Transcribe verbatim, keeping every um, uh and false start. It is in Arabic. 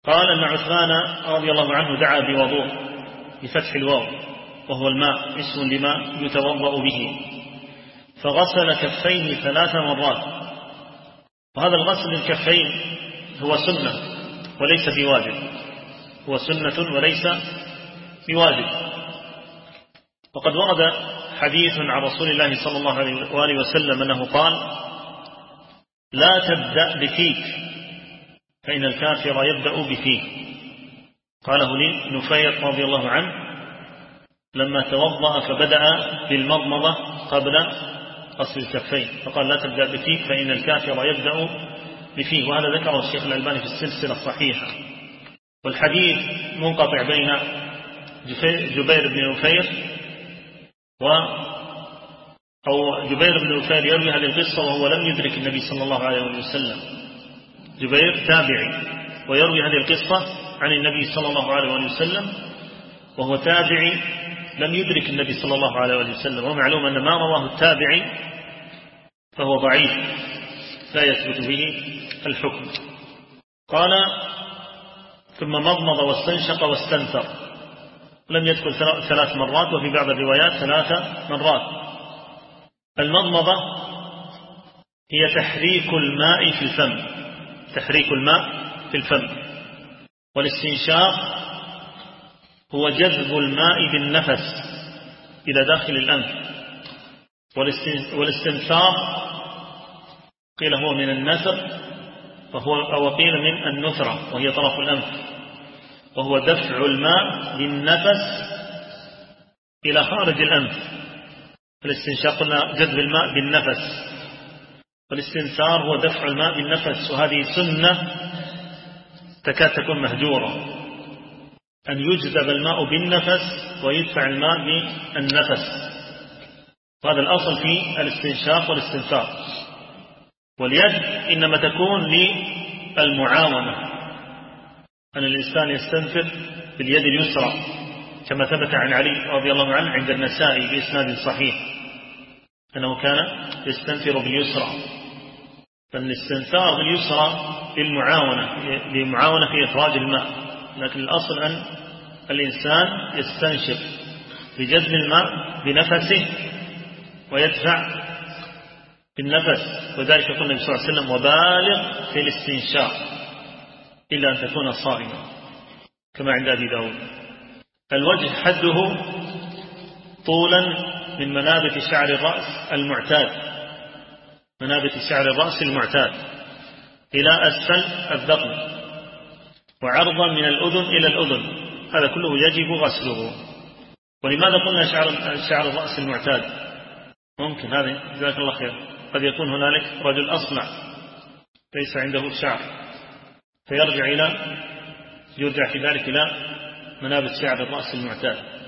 قال أن عثمان رضي الله عنه دعا بوضوء بفتح الواو وهو الماء اسم لما يتوضأ به، فغسل كفيه ثلاث مرات، وهذا الغسل للكفين هو سنة وليس بواجب، هو سنة وليس بواجب. وقد ورد حديث عن رسول الله صلى الله عليه وآله وسلم أنه قال: لا تبدأ بفيك فإن الكافر يبدأ بفيه. قاله لي نفير رضي الله عنه لما توضأ فبدأ بالمضمضة قبل غسل الكفين، فقال: لا تبدأ بفيك فإن الكافر يبدأ بفيه. وهذا ذكره الشيخ الألباني في السلسلة الصحيحة. والحديث منقطع بين جبير بن نفير و أو جبير بن نفير يروي هذه القصة وهو لم يدرك النبي صلى الله عليه وسلم. جبير تابعي ويروي هذه القصة عن النبي صلى الله عليه وسلم وهو تابعي لم يدرك النبي صلى الله عليه وسلم. ومعلوم أن ما رواه التابعي فهو ضعيف لا يثبت به الحكم. قال: ثم مضمض واستنشق واستنثر. لم يذكر ثلاث مرات، وفي بعض الروايات ثلاث مرات. المضمضة هي تحريك الماء في الفم، تحريك الماء في الفم. والاستنشاق هو جذب الماء بالنفس إلى داخل الأنف. والاستنثار قيل هو من النثر وهو أو قيل من النثرة وهي طرف الأنف، وهو دفع الماء بالنفس إلى خارج الأنف. الاستنشاق قلنا جذب الماء بالنفس، والاستنثار هو دفع الماء بالنفس، وهذه سنة تكاد تكون مهجورة، أن يجذب الماء بالنفس ويدفع الماء بالنفس. وهذا الأصل في الاستنشاق والاستنثار. واليد إنما تكون للمعاونة، أن الإنسان يستنثر باليد اليسرى كما ثبت عن علي رضي الله عنه عند النسائي بإسناد صحيح أنه كان يستنثر باليسرى. فالاستنثار باليسرى للمعاونة للمعاونة في إخراج الماء، لكن الأصل أن الإنسان يستنشق بجذب الماء بنفسه ويدفع بالنفس. وذلك يقول النبي صلى الله عليه وسلم: وبالغ في الاستنشاق إلا أن تكون صائما، كما عند أبي داود. الوجه حده طولا من منابت شعر الرأس المعتاد، منابت شعر الرأس المعتاد إلى أسفل الذقن، وعرضا من الأذن إلى الأذن. هذا كله يجب غسله. ولماذا قلنا شعر شعر الرأس المعتاد؟ ممكن هذا جزاك الله خير قد يكون هنالك رجل أصلع ليس عنده شعر، فيرجع إلى يرجع في ذلك إلى منابت شعر الرأس المعتاد.